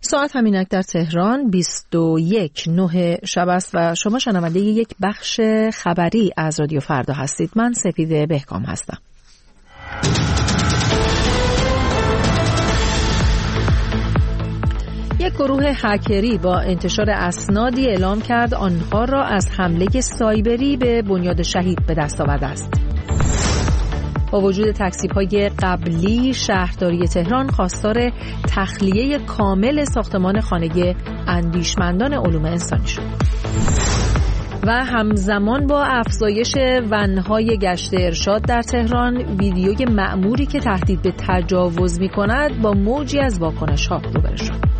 ساعت همینک در تهران 21:09 شب است و شما شنونده یک بخش خبری از رادیو فردا هستید. من سپیده بهکام هستم. یک گروه هکری با انتشار اسنادی اعلام کرد آنها را از حمله سایبری به بنیاد شهید به دست آورده است. با وجود تکذیب‌های قبلی، شهرداری تهران خواستار تخلیه کامل ساختمان خانه اندیشمندان علوم انسانی شد. و همزمان با افزایش ون‌های گشت ارشاد در تهران، ویدیوی مأموری که تهدید به تجاوز می‌کند با موجی از واکنش‌ها روبرو شد.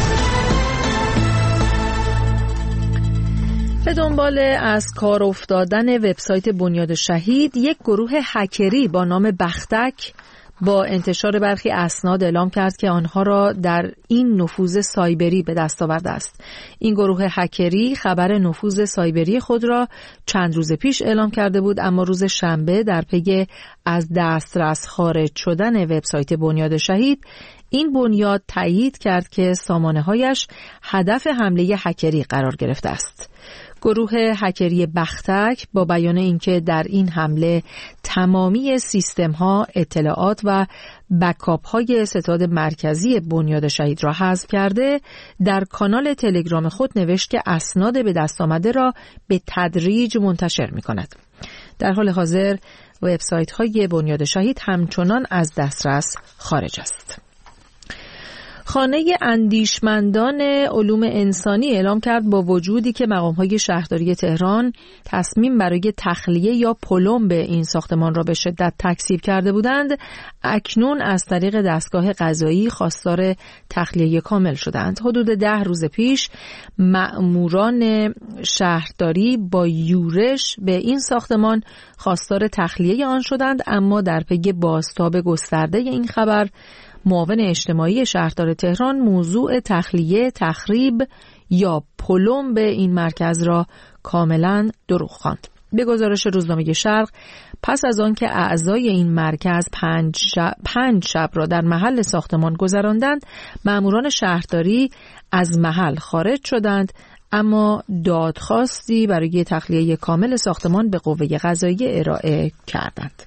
به دنبال از کار افتادن وبسایت بنیاد شهید، یک گروه هکری با نام بختک با انتشار برخی اسناد اعلام کرد که آنها را در این نفوذ سایبری به دست آورده است. این گروه هکری خبر نفوذ سایبری خود را چند روز پیش اعلام کرده بود، اما روز شنبه در پی از دسترس خارج شدن وبسایت بنیاد شهید، این بنیاد تایید کرد که سامانه‌هایش هدف حمله هکری قرار گرفته است. گروه هکری بختک با بیان اینکه در این حمله تمامی سیستم‌ها، اطلاعات و بکاپ‌های ستاد مرکزی بنیاد شهید را حذف کرده، در کانال تلگرام خود نوشت که اسناد به دست آمده را به تدریج منتشر می‌کند. در حال حاضر وبسایت‌های بنیاد شهید همچنان از دسترس خارج است. خانه اندیشمندان علوم انسانی اعلام کرد با وجودی که مقام‌های شهرداری تهران تصمیم برای تخلیه یا پلمب این ساختمان را به شدت تکذیب کرده بودند، اکنون از طریق دستگاه قضایی خواستار تخلیه کامل شدند. حدود 10 روز پیش مأموران شهرداری با یورش به این ساختمان خواستار تخلیه آن شدند، اما در پی بازتاب گسترده این خبر، معاون اجتماعی شهردار تهران موضوع تخلیه، تخریب یا پلمب این مرکز را کاملا دروغ خواند. به گزارش روزنامه شرق، پس از آن که اعضای این مرکز 5 شب را در محل ساختمان گذراندند، مأموران شهرداری از محل خارج شدند، اما دادخواستی برای تخلیه کامل ساختمان به قوه قضاییه ارائه کردند.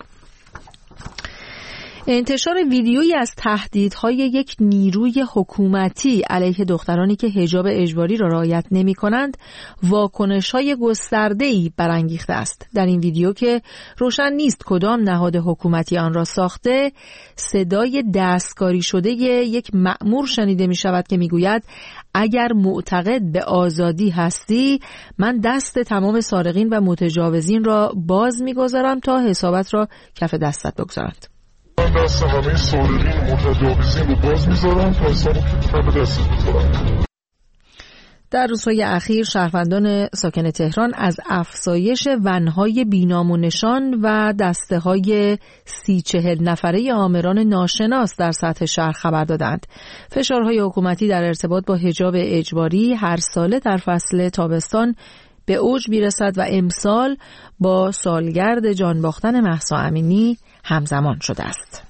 انتشار ویدیویی از تهدیدهای یک نیروی حکومتی علیه دخترانی که حجاب اجباری را رعایت نمی‌کنند، واکنش‌های گسترده‌ای برانگیخته است. در این ویدیو که روشن نیست کدام نهاد حکومتی آن را ساخته، صدای دستکاری شده یک مأمور شنیده می‌شود که می‌گوید اگر معتقد به آزادی هستی، من دست تمام سارقین و متجاوزین را باز می‌گذارم تا حسابت را کف دستت بگذارند. من دست همه سارقین متجاوزین رو باز میذارم تا حساب کف دست بگذارم. در روزهای اخیر شهروندان ساکن تهران از افزایش ونهای بینام و نشان و دسته‌های 30-40 نفره آمران ناشناس در سطح شهر خبر دادند. فشارهای حکومتی در ارتباط با حجاب اجباری هر ساله در فصل تابستان به اوج میرسد و امسال با سالگرد جان باختن مهسا امینی همزمان شده است.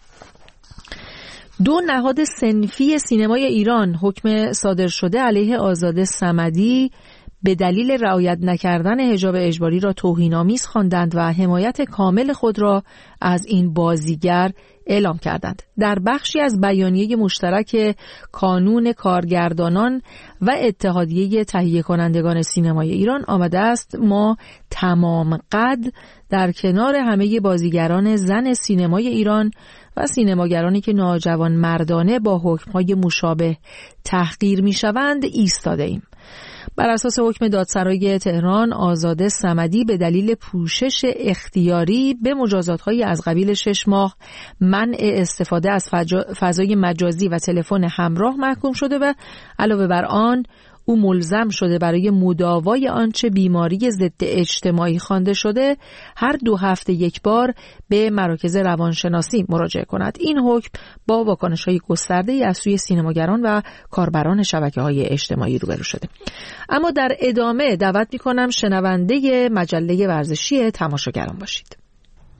2 نهاد صنفی سینمای ایران حکم صادر شده علیه آزاده صمدی به دلیل رعایت نکردن حجاب اجباری را توهین‌آمیز خواندند و حمایت کامل خود را از این بازیگر اعلام کردند. در بخشی از بیانیه مشترک کانون کارگردانان و اتحادیه تهیه کنندگان سینمای ایران آمده است ما تمام قد در کنار همه بازیگران زن سینمای ایران و سینماگرانی که ناجوان مردانه با حکم‌های مشابه تحقیر می‌شوند ایستاده ایم. بر اساس حکم دادسرای تهران، آزاده صمدی به دلیل پوشش اختیاری به مجازات‌های از قبیل 6 ماه منع استفاده از فضای مجازی و تلفن همراه محکوم شده و علاوه بر آن او ملزم شده برای مداوای آنچه بیماری ضد اجتماعی خوانده شده هر 2 هفته یک بار به مراکز روانشناسی مراجعه کند. این حکم با واکنش‌های گسترده‌ای از سوی سینماگران و کاربران شبکه‌های اجتماعی روبرو شده. اما در ادامه دعوت می‌کنم شنونده مجله ورزشی تماشاگران باشید.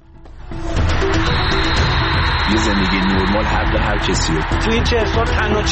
یه زندگی نرمال حق هر کسی. توی این 40 سال تنها